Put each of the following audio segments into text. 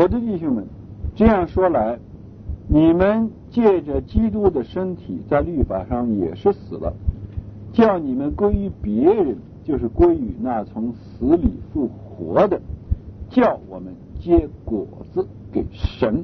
我的弟兄们，这样说来，你们借着基督的身体在律法上也是死了，叫你们归于别人，就是归于那从死里复活的，叫我们结果子给神。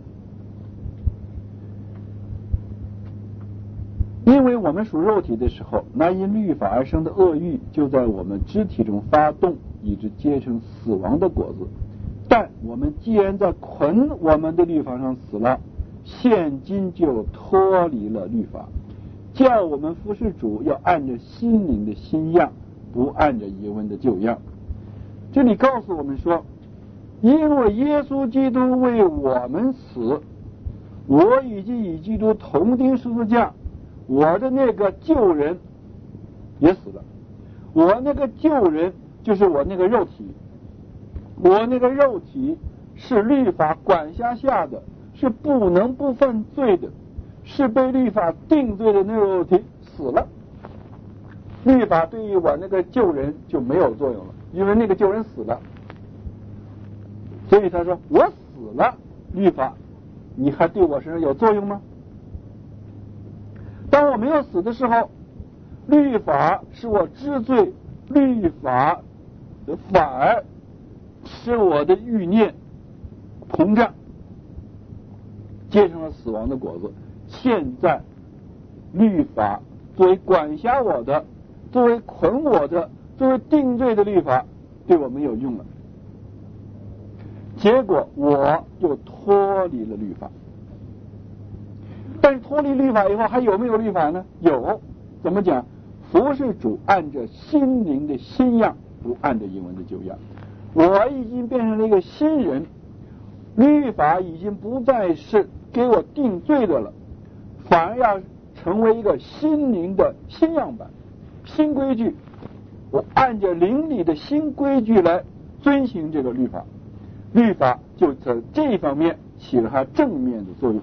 因为我们属肉体的时候，那因律法而生的恶欲就在我们肢体中发动，以致结成死亡的果子。但我们既然在捆我们的律法上死了，现今就脱离了律法，叫我们服侍主要按着心灵的新样，不按着遗文的旧样。这里告诉我们说，因为耶稣基督为我们死，我已经与基督同钉十字架，我的那个旧人也死了。我那个旧人就是我那个肉体，我那个肉体是律法管辖下的，是不能不犯罪的，是被律法定罪的那个肉体死了。律法对于我那个旧人就没有作用了，因为那个旧人死了。所以他说我死了，律法你还对我身上有作用吗？当我没有死的时候，律法使我知罪，律法反而使我的欲念膨胀，结成了死亡的果子。现在律法作为管辖我的，作为捆我的，作为定罪的律法对我没有用了，结果我就脱离了律法。但是脱离律法以后还有没有律法呢？有。怎么讲？服侍主按着心灵的新样，不按着遗文的旧样。我已经变成了一个新人，律法已经不再是给我定罪的了，反而要成为一个心灵的新样板、新规矩。我按着灵里的新规矩来遵行这个律法，律法就在这一方面起了它正面的作用。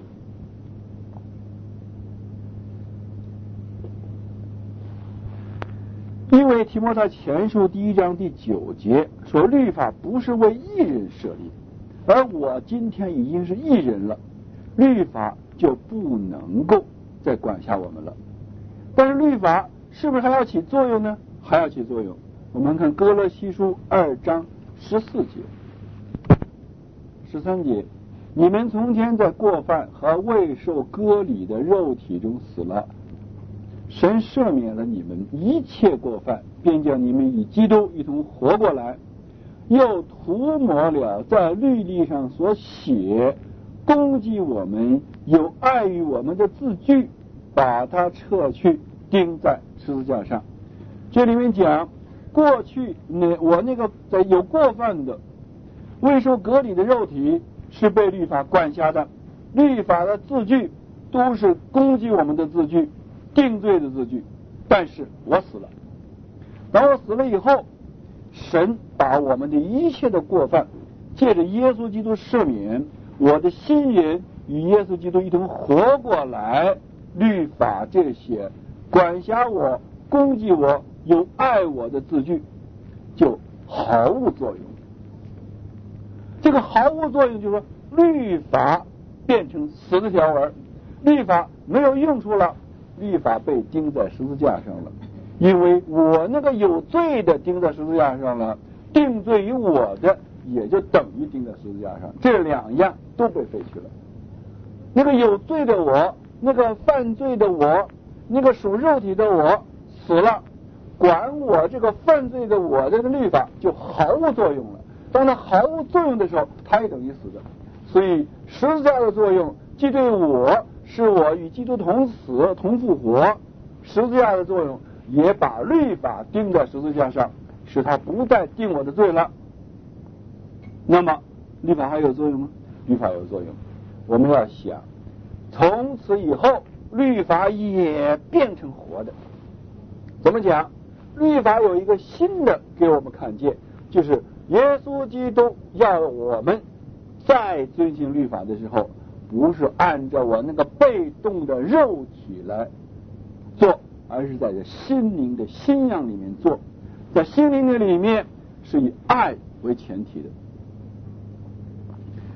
因为提摩太前书1章第9节说，律法不是为一人设立，而我今天已经是一人了，律法就不能够再管辖我们了。但是律法是不是还要起作用呢？还要起作用。我们看哥罗西书2章14节、13节，你们从前在过犯和未受割礼的肉体中死了，神赦免了你们一切过犯，便叫你们与基督一同活过来，又涂抹了在律例上所写攻击我们有碍于我们的字句，把它撤去，钉在十字架上。这里面讲，过去我那个在有过犯的未受割礼的肉体是被律法管辖的，律法的字句都是攻击我们的字句，定罪的字句。但是我死了，当我死了以后，神把我们的一切的过犯借着耶稣基督赦免，我的心人与耶稣基督一同活过来，律法这些管辖我、攻击我、有爱我的字句就毫无作用。这个毫无作用就是说，律法变成死的条文，律法没有用处了，律法被钉在十字架上了。因为我那个有罪的钉在十字架上了，定罪于我的也就等于钉在十字架上，这两样都被废去了。那个有罪的我，那个犯罪的我，那个属肉体的我死了，管我这个犯罪的我这个律法就毫无作用了。当它毫无作用的时候，它也等于死的。所以十字架的作用既对我使我与基督同死同复活，十字架的作用也把律法钉在十字架上，使它不再定我的罪了。那么律法还有作用吗？律法有作用。我们要想，从此以后律法也变成活的。怎么讲？律法有一个新的给我们看见，就是耶稣基督要我们在遵行律法的时候，不是按照我那个被动的肉体来做，而是在这心灵的新样里面做。在心灵的里面是以爱为前提的。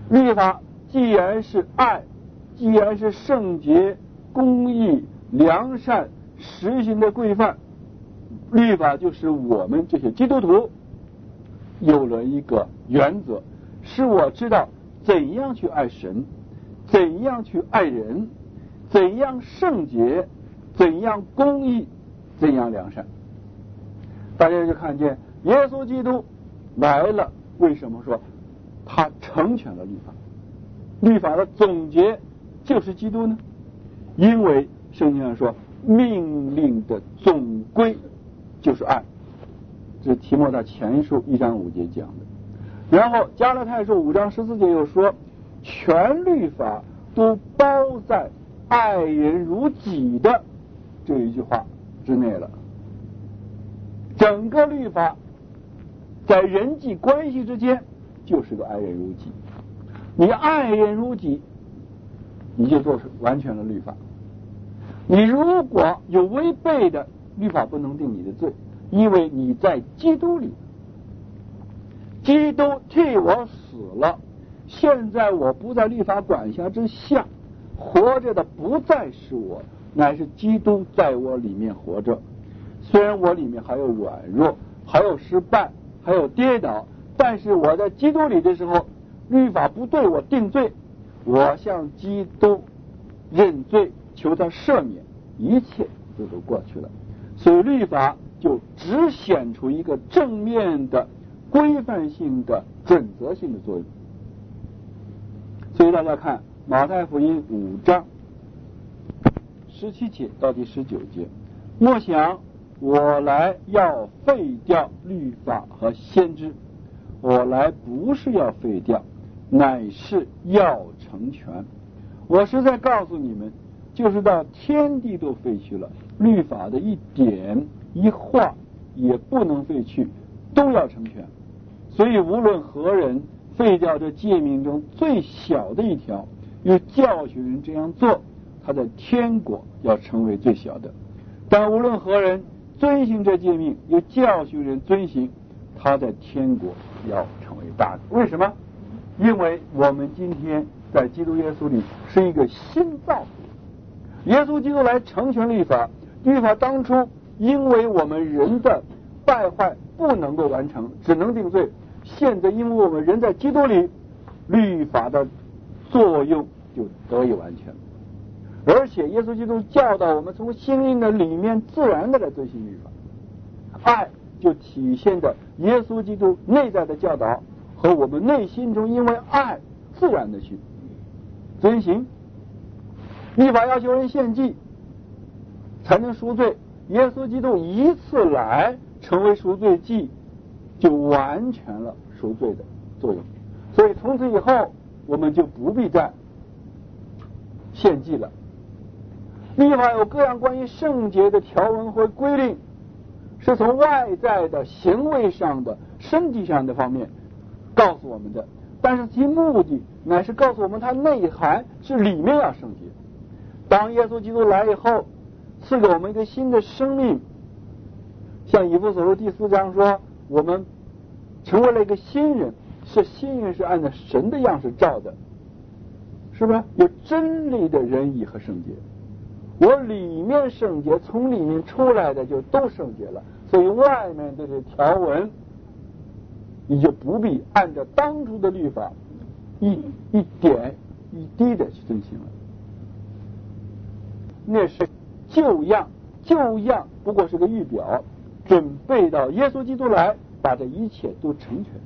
律法既然是爱，既然是圣洁、公义、良善、实行的规范，律法就是我们这些基督徒有了一个原则，使我知道怎样去爱神，怎样去爱人，怎样圣洁，怎样公义，怎样良善。大家就看见耶稣基督来了，为什么说他成全了律法？律法的总结就是基督呢？因为圣经上说命令的总归就是爱，这是提摩太前书1章5节讲的。然后加拉太书5章14节又说，全律法都包在爱人如己的这一句话之内了。整个律法在人际关系之间就是个爱人如己，你爱人如己，你就做完全了律法。你如果有违背的，律法不能定你的罪，因为你在基督里，基督替我死了，现在我不在律法管辖之下，活着的不再是我，乃是基督在我里面活着。虽然我里面还有软弱，还有失败，还有跌倒，但是我在基督里的时候，律法不对我定罪，我向基督认罪，求他赦免，一切就都过去了。所以律法就只显出一个正面的规范性的准则性的作用。所以大家看马太福音5章17节到第19节，莫想我来要废掉律法和先知，我来不是要废掉，乃是要成全。我是在告诉你们，就是到天地都废去了，律法的一点一画也不能废去，都要成全。所以无论何人废掉这诫命中最小的一条，又教训人这样做，他的天国要成为最小的；但无论何人遵行这诫命，又教训人遵行，他的天国要成为大的。为什么？因为我们今天在基督耶稣里是一个新造的，耶稣基督来成全律法。律法当初因为我们人的败坏不能够完成，只能定罪。现在因为我们人在基督里，律法的作用就得以完全。而且耶稣基督教导我们从心灵的里面自然的来遵行律法，爱就体现着耶稣基督内在的教导和我们内心中因为爱自然的去遵行。律法要求人献祭才能赎罪，耶稣基督一次来成为赎罪祭，就完全了赎罪的作用。所以从此以后我们就不必再献祭了。律法有各样关于圣洁的条文和规定，是从外在的行为上的身体上的方面告诉我们的，但是其目的乃是告诉我们它内涵是里面要圣洁。当耶稣基督来以后，赐给我们一个新的生命，像以弗所书第4章说，我们成为了一个新人，是新人是按照神的样式造的，是吧？有真理的仁义和圣洁。我里面圣洁，从里面出来的就都圣洁了，所以外面这些条文你就不必按照当初的律法一点一滴的去遵行了。那是旧样，旧样不过是个预表，准备到耶稣基督来把这一切都成全。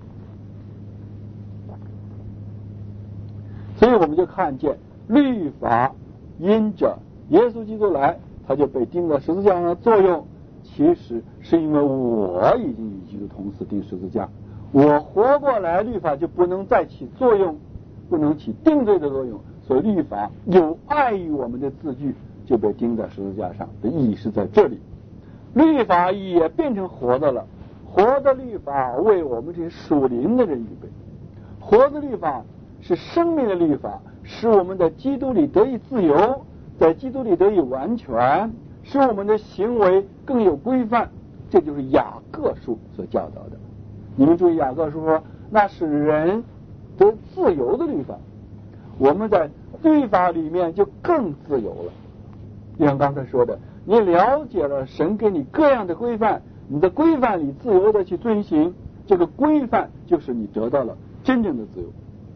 所以我们就看见律法因着耶稣基督来，他就被钉在十字架上的作用，其实是因为我已经与基督同死钉十字架，我活过来，律法就不能再起作用，不能起定罪的作用。所以律法有碍于我们的字句，就被钉在十字架上的意义是在这里。律法也变成活的了，活的律法为我们这些属灵的人预备，活的律法是生命的律法，使我们在基督里得以自由，在基督里得以完全，使我们的行为更有规范。这就是雅各书所教导的。你们注意，雅各书说那是人这是自由的律法。我们在律法里面就更自由了。就像刚才说的，你了解了神给你各样的规范，你的规范里自由的去遵行，这个规范就是你得到了真正的自由。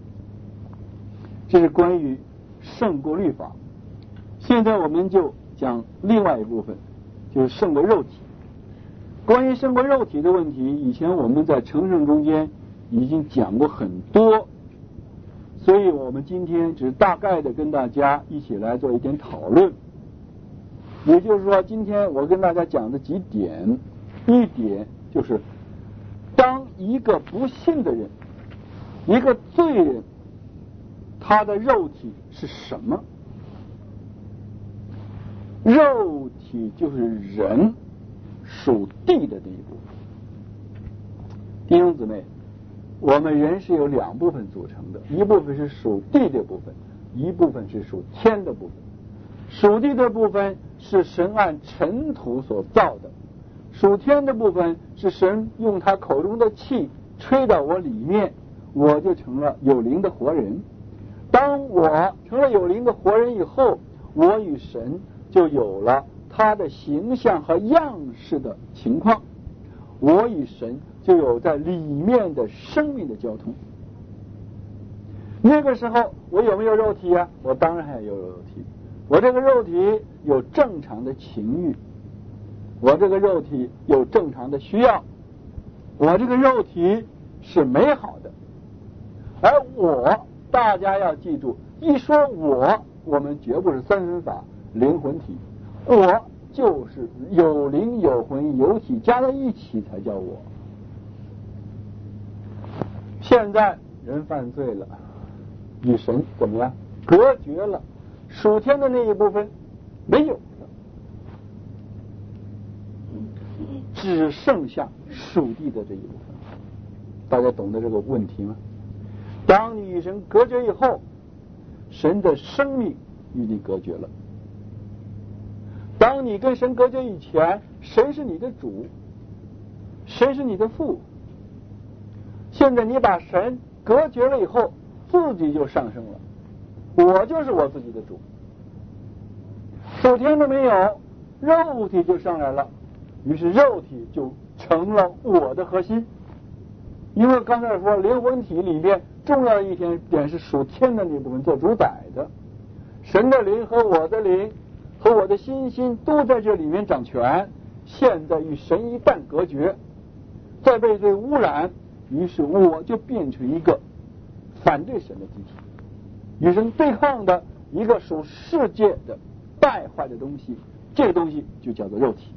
这是关于胜过律法。现在我们就讲另外一部分，就是胜过肉体。关于胜过肉体的问题，以前我们在成圣中间已经讲过很多，所以我们今天只大概的跟大家一起来做一点讨论。也就是说，今天我跟大家讲的几点，一点就是当一个不信的人，一个罪人，他的肉体是什么？肉体就是人属地的那一部分。弟兄姊妹，我们人是由两部分组成的，一部分是属地的部分，一部分是属天的部分。属地的部分是神按尘土所造的，属天的部分是神用他口中的气吹到我里面，我就成了有灵的活人。当我成了有灵的活人以后，我与神就有了他的形象和样式的情况，我与神就有在里面的生命的交通。那个时候我有没有肉体啊？我当然还有肉体。我这个肉体有正常的情欲，我这个肉体有正常的需要，我这个肉体是美好的。而我，大家要记住，一说我们绝不是三分法灵魂体，我就是有灵有魂有体加在一起才叫我。现在人犯罪了，与神怎么样隔绝了，属天的那一部分没有了，只剩下属地的这一部分。大家懂得这个问题吗？当你与神隔绝以后，神的生命与你隔绝了。当你跟神隔绝以前，神是你的主，神是你的父。现在你把神隔绝了以后，自己就上升了，我就是我自己的主。属天的没有，肉体就上来了，于是肉体就成了我的核心。因为刚才说灵魂体里面重要的一点是属天的那部分做主宰的，神的灵和我的灵和我的心都在这里面掌权。现在与神一旦隔绝，再被罪污染，于是我就变成一个反对神的机体，与神对抗的一个属世界的败坏的东西，这个东西就叫做肉体。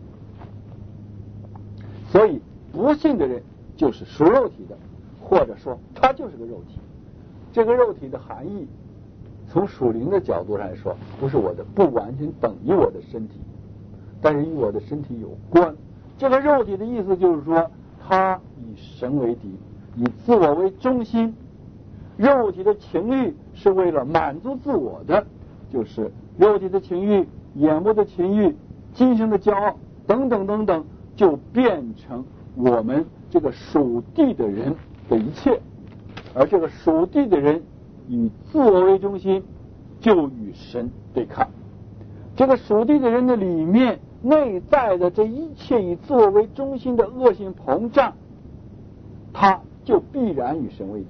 所以不信的人就是属肉体的，或者说他就是个肉体。这个肉体的含义从属灵的角度来说，不完全等于我的身体，但是与我的身体有关。这个肉体的意思就是说，它以神为敌，以自我为中心。肉体的情欲是为了满足自我的，就是肉体的情欲、眼目的情欲、今生的骄傲等等等等，就变成我们这个属地的人的一切。而这个属地的人以自我为中心，就与神对抗。这个属地的人的里面内在的这一切以自我为中心的恶性膨胀，他就必然与神为敌。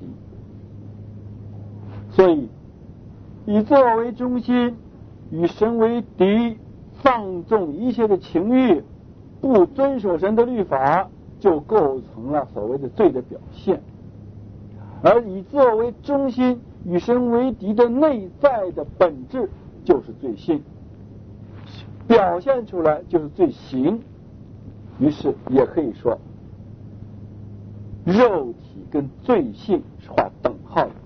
所以以自我为中心，与神为敌，放纵一切的情欲，不遵守神的律法，就构成了所谓的罪的表现。而以自我为中心与神为敌的内在的本质就是罪性，表现出来就是罪行。于是也可以说，肉体跟罪性是画等号的，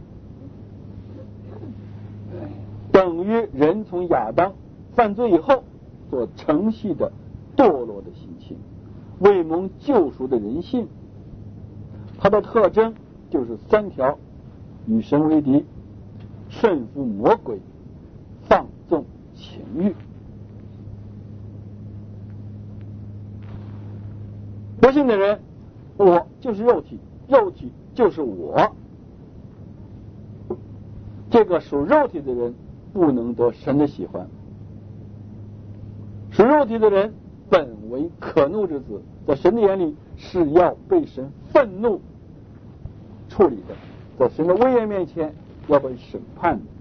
等于人从亚当犯罪以后所承系的堕落的心情，未蒙救赎的人性。它的特征就是三条：与神为敌，顺服魔鬼，放纵情欲。不信的人，我就是肉体，肉体就是我。 这个属肉体的人不能得神的喜欢。属肉体的人本为可怒之子，在神的眼里是要被神愤怒处理的，在神的威严面前要被审判的。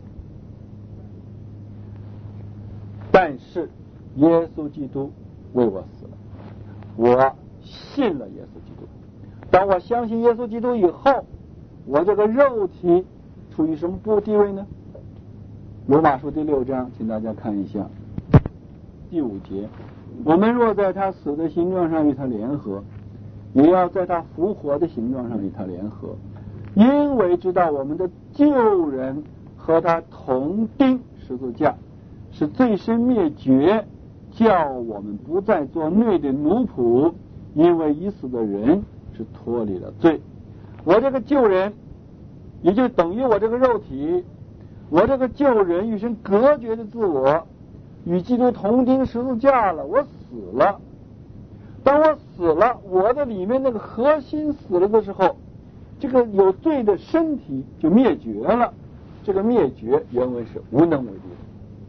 但是耶稣基督为我死了，我信了耶稣基督。当我相信耶稣基督以后，我这个肉体处于什么地位呢？罗马书第6章，请大家看一下第5节，我们若在他死的形状上与他联合，也要在他复活的形状上与他联合，因为知道我们的旧人和他同钉十字架，是罪身灭绝，叫我们不再做罪的奴仆，因为已死的人是脱离了罪。我这个旧人也就等于我这个肉体，我这个旧人与神隔绝的自我与基督同钉十字架了，我死了。当我死了，我的里面那个核心死了的时候，这个有罪的身体就灭绝了。这个灭绝原文是无能为力的，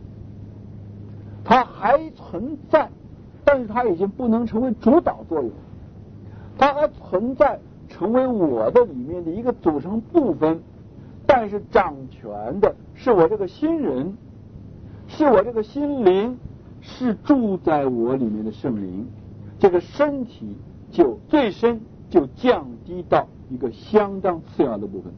它还存在，但是它已经不能成为主导作用，它还存在成为我的里面的一个组成部分，但是掌权的是我这个新人，是我这个心灵，是住在我里面的圣灵。这个身体就最深就降低到一个相当次要的部分。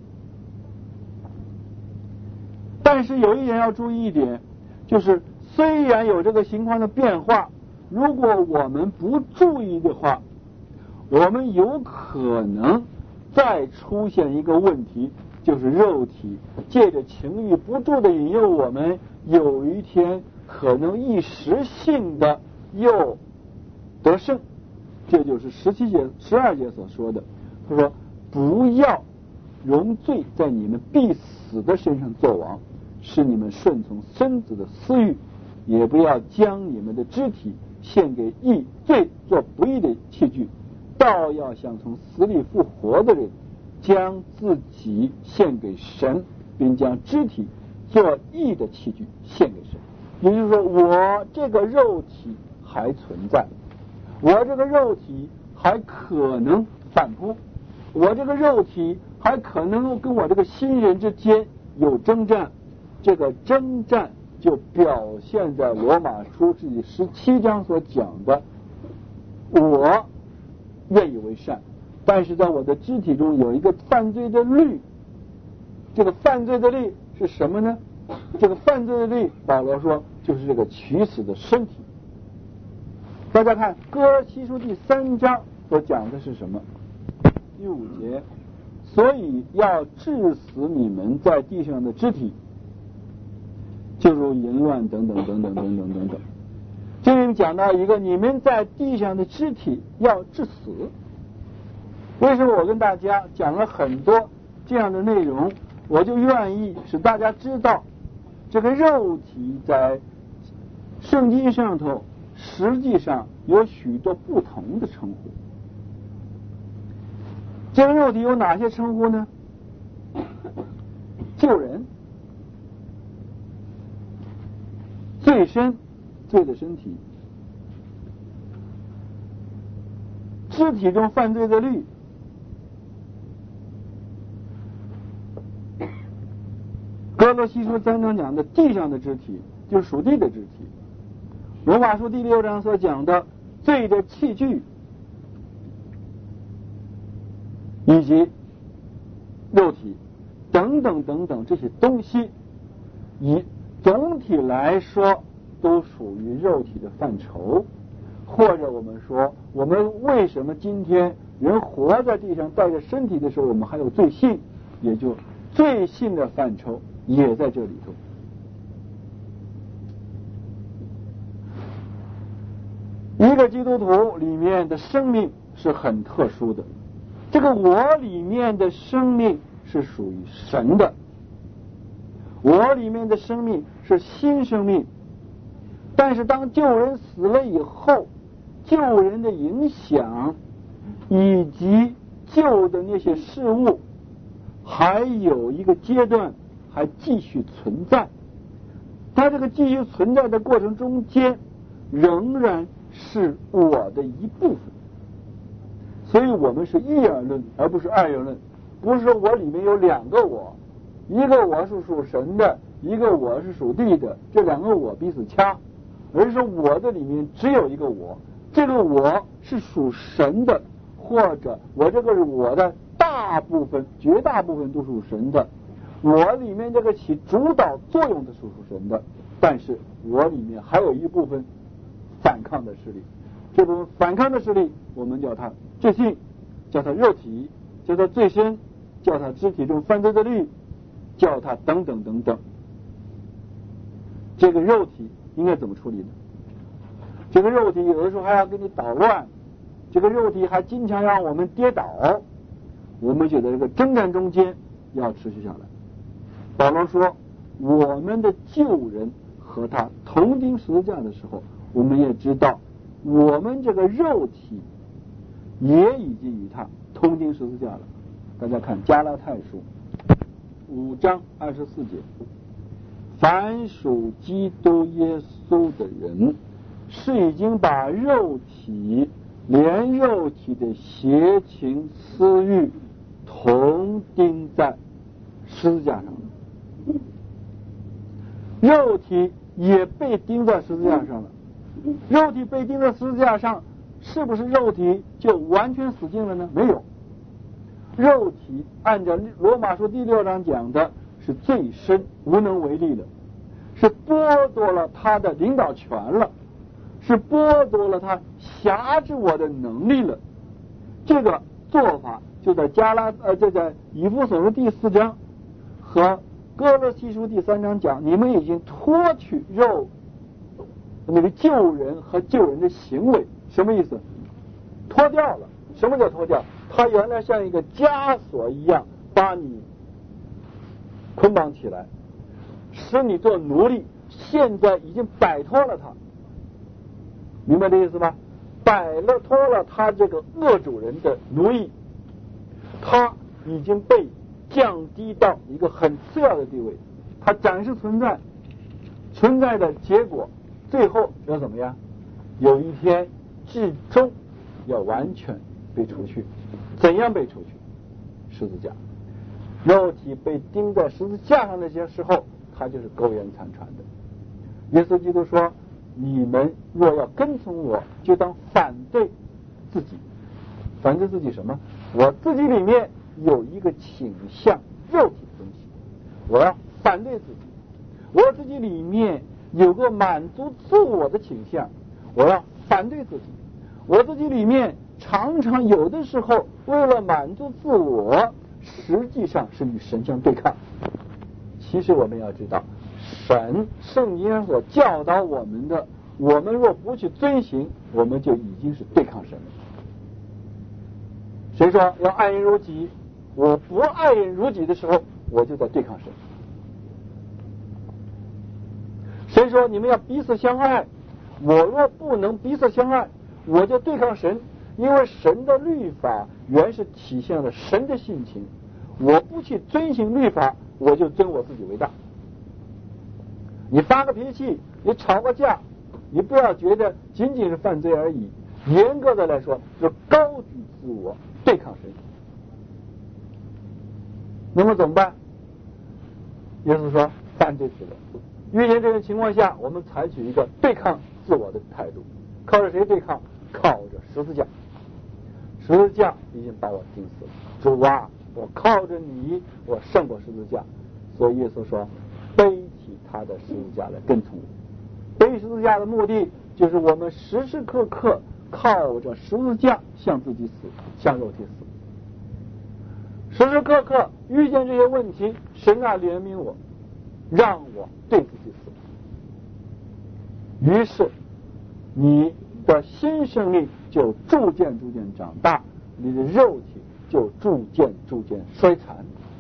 但是有一点要注意一点，就是虽然有这个情况的变化，如果我们不注意的话，我们有可能再出现一个问题，就是肉体借着情欲不住的引诱我们，有一天可能一时性的又得胜。这就是17节、12节所说的，他说不要容罪在你们必死的身上作王，使你们顺从身子的私欲，也不要将你们的肢体献给罪做不义的器具，倒要像从死里复活的人，将自己献给神，并将肢体做义的器具献给神。也就是说，我这个肉体还存在，我这个肉体还可能反扑，我这个肉体还可能跟我这个新人之间有征战。这个征战就表现在罗马书第17章所讲的，我愿意为善，但是在我的肢体中有一个犯罪的律。这个犯罪的律是什么呢？这个犯罪的律，保罗说就是这个取死的身体。大家看哥罗西书第3章所讲的是什么？第5节，所以要治死你们在地上的肢体，就如淫乱等等等等等等等等。这里讲到一个你们在地上的肢体要治死。为什么我跟大家讲了很多这样的内容？我就愿意使大家知道，这个肉体在圣经上头实际上有许多不同的称呼。这个肉体有哪些称呼呢？救人、罪身、罪的身体、肢体中犯罪的律、哥罗西书3章讲的地上的肢体，就是属地的肢体。罗马书第6章所讲的罪的器具，以及肉体等等等等这些东西，以总体来说都属于肉体的范畴。或者我们说，我们为什么今天人活在地上带着身体的时候，我们还有罪性，也就罪性的范畴也在这里头。一个基督徒里面的生命是很特殊的，这个我里面的生命是属于神的，我里面的生命是新生命。但是当旧人死了以后，旧人的影响以及旧的那些事物，还有一个阶段， 还继续存在，它这个继续存在的过程中间，仍然是我的一部分。所以我们是一元论，而不是二元论。不是说我里面有两个我，一个我是属神的，一个我是属地的，这两个我彼此掐，而是说我的里面只有一个我，这个我是属神的，或者我这个是我的大部分，绝大部分都属神的，我里面这个起主导作用的属神的，但是我里面还有一部分反抗的势力，这部分反抗的势力我们叫它罪性，叫它肉体，叫它罪身，叫它肢体中犯罪的力，叫它等等等等。这个肉体应该怎么处理呢？这个肉体有的时候还要给你捣乱，这个肉体还经常让我们跌倒，我们觉得这个征战中间要持续下来。保罗说我们的旧人和他同钉十字架的时候，我们也知道我们这个肉体也已经与他同钉十字架了。大家看加拉太书5章24节，凡属基督耶稣的人，是已经把肉体连肉体的邪情私欲同钉在十字架上了，肉体也被钉在十字架上了。肉体被钉在十字架上，是不是肉体就完全死尽了呢？没有，肉体按照罗马书第6章讲的是罪身无能为力的，是剥夺了他的领导权了，是剥夺了他辖制我的能力了。这个做法就在就在以弗所书第4章和哥罗西书第3章讲，你们已经脱去那个救人和救人的行为。什么意思？脱掉了。什么叫脱掉？它原来像一个枷锁一样把你捆绑起来，使你做奴隶，现在已经摆脱了它。明白这意思吧？脱了他这个恶主人的奴役，他已经被降低到一个很次要的地位，他暂时存在的结果，最后要怎么样？有一天至终要完全被除去。怎样被除去？十字架。肉体被钉在十字架上那些时候，他就是苟延残喘的。耶稣基督说，你们若要跟从我，就当反对自己。反对自己什么？我自己里面有一个倾向，肉体的东西，我要反对自己。我自己里面有个满足自我的倾向，我要反对自己。我自己里面常常有的时候为了满足自我，实际上是与神相对抗。其实我们要知道，圣经上所教导我们的，我们若不去遵行，我们就已经是对抗神了。谁说要爱人如己？我不爱人如己的时候，我就在对抗神。谁说你们要彼此相爱？我若不能彼此相爱，我就对抗神。因为神的律法原是体现了神的性情，我不去遵行律法，我就尊我自己为大。你发个脾气，你吵个架，你不要觉得仅仅是犯罪而已，严格的来说是高举自我，对抗神。那么怎么办？耶稣说犯罪死了。遇见这种情况下，我们采取一个对抗自我的态度。靠着谁对抗？靠着十字架。十字架已经把我钉死了。主啊，我靠着你，我胜过十字架。所以耶稣说，背起他的十字架来跟从我。背十字架的目的就是我们时时刻刻靠着十字架向自己死，向肉体死。时时刻刻遇见这些问题，神啊怜悯我，让我对自己死。于是你的新生命就逐渐长大，你的肉体就逐渐衰残。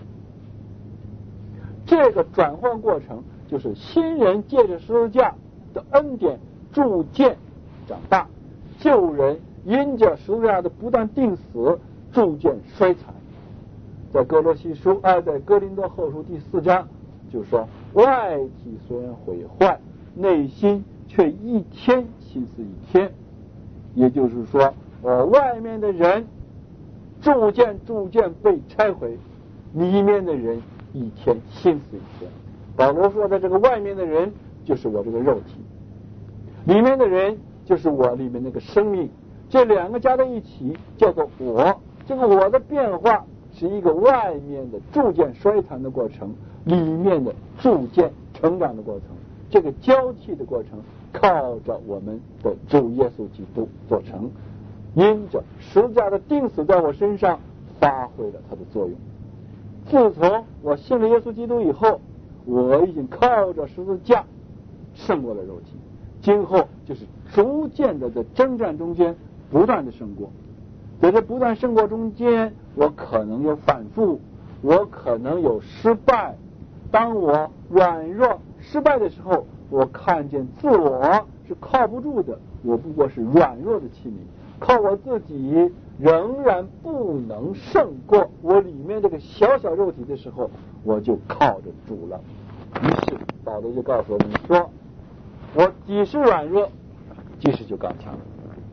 这个转换过程就是新人借着十字架的恩典逐渐长大，旧人因着十字架的不断钉死逐渐衰残。在哥林多后书第4章就是说外体虽然毁坏，内心却一天心思一天。也就是说，外面的人逐渐被拆毁，里面的人一天心思一天。保罗说的这个外面的人就是我这个肉体，里面的人就是我里面那个生命，这两个加在一起叫做我。这个我的变化是一个外面的逐渐衰残的过程，里面的逐渐成长的过程。这个交替的过程靠着我们的主耶稣基督做成，因着十字架的钉死在我身上发挥了它的作用。自从我信了耶稣基督以后，我已经靠着十字架胜过了肉体，今后就是逐渐的在征战中间不断的胜过。在这不断胜过中间，我可能有反复，我可能有失败。当我软弱失败的时候，我看见自我是靠不住的，我不过是软弱的器皿，靠我自己仍然不能胜过我里面这个小小肉体的时候，我就靠着主了。于是保罗就告诉我们说，我即使软弱，即使就刚强了。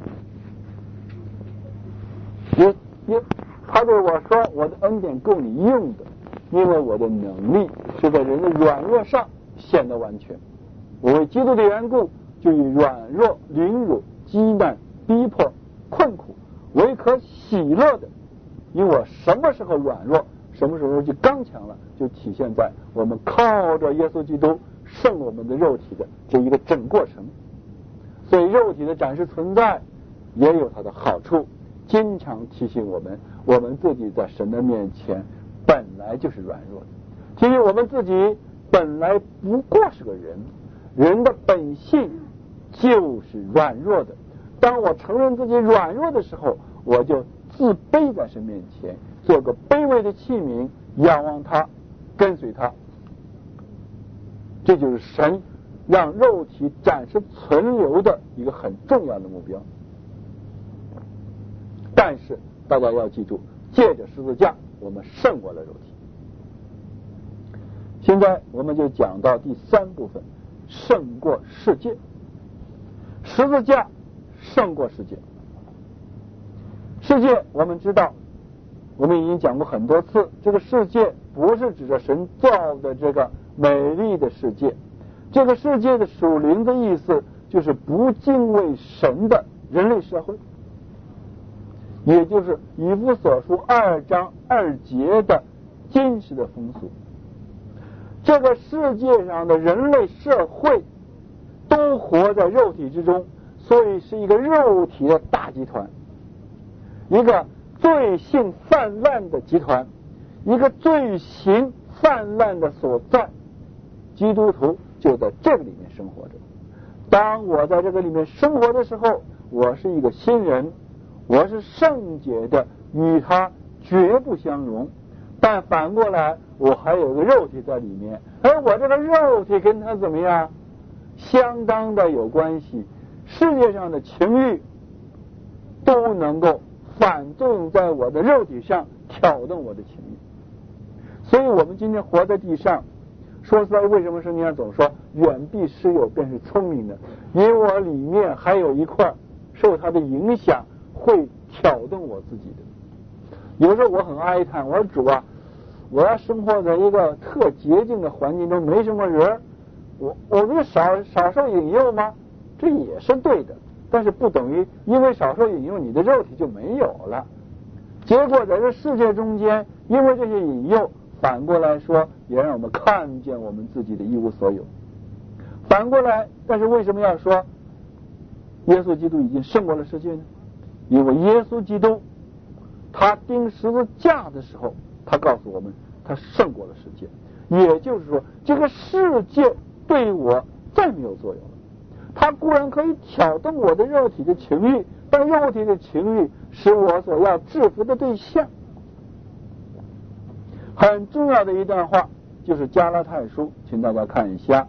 他对我说，我的恩典够你用的，因为我的能力是在人的软弱上显得完全。我为基督的缘故，就以软弱、凌辱、饥难、逼迫、困苦为可喜乐的。因为我什么时候软弱，什么时候就刚强了，就体现在我们靠着耶稣基督胜我们的肉体的这一个整过程。所以肉体的暂时存在也有它的好处，经常提醒我们，我们自己在神的面前本来就是软弱的，提醒我们自己本来不过是个人，人的本性就是软弱的。当我承认自己软弱的时候，我就自卑在神面前，做个卑微的器皿，仰望他，跟随他。这就是神让肉体暂时存留的一个很重要的目标。但是大家要记住，借着十字架我们胜过了肉体。现在我们就讲到第三部分，胜过世界。十字架胜过世界。世界我们知道，我们已经讲过很多次，这个世界不是指着神造的这个美丽的世界，这个世界的属灵的意思就是不敬畏神的人类社会，也就是以弗所书2章2节的今时的风俗。这个世界上的人类社会都活在肉体之中，所以是一个肉体的大集团，一个罪性泛滥的集团，一个罪行泛滥的所在。基督徒就在这个里面生活着。当我在这个里面生活的时候，我是一个新人，我是圣洁的，与他绝不相容。但反过来，我还有个肉体在里面，而我这个肉体跟他怎么样？相当的有关系。世界上的情欲都能够反作用在我的肉体上，挑动我的情欲。所以我们今天活在地上，说实在，为什么圣经上总说远避师友便是聪明的？因为我里面还有一块受它的影响，会挑动我自己的。有时候我很哀叹，我说主啊，我要生活在一个特洁净的环境中，没什么人，我就少受引诱吗？这也是对的，但是不等于因为少受引诱，你的肉体就没有了。结果在这世界中间，因为这些引诱，反过来说，也让我们看见我们自己的一无所有。反过来，但是为什么要说耶稣基督已经胜过了世界呢？因为耶稣基督他钉十字架的时候，他告诉我们他胜过了世界。也就是说，这个世界对我再没有作用了。它固然可以挑动我的肉体的情欲，但肉体的情欲是我所要制服的对象。很重要的一段话就是加拉太书，请大家看一下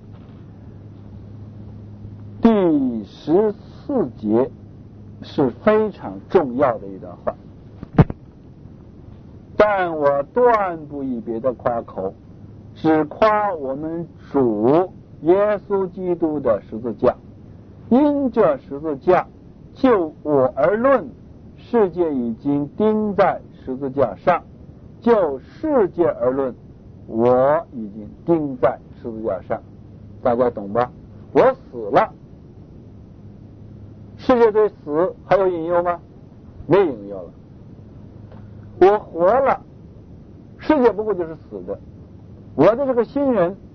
第14节，是非常重要的一段话。但我断不以别的夸口， 只夸我们主耶稣基督的十字架。因这十字架，就我而论，世界已经钉在十字架上；就世界而论，我已经钉在十字架上。大家懂吧？我死了，世界对死还有引诱吗？没引诱了。我活了，世界不过就是死的。我的这个新人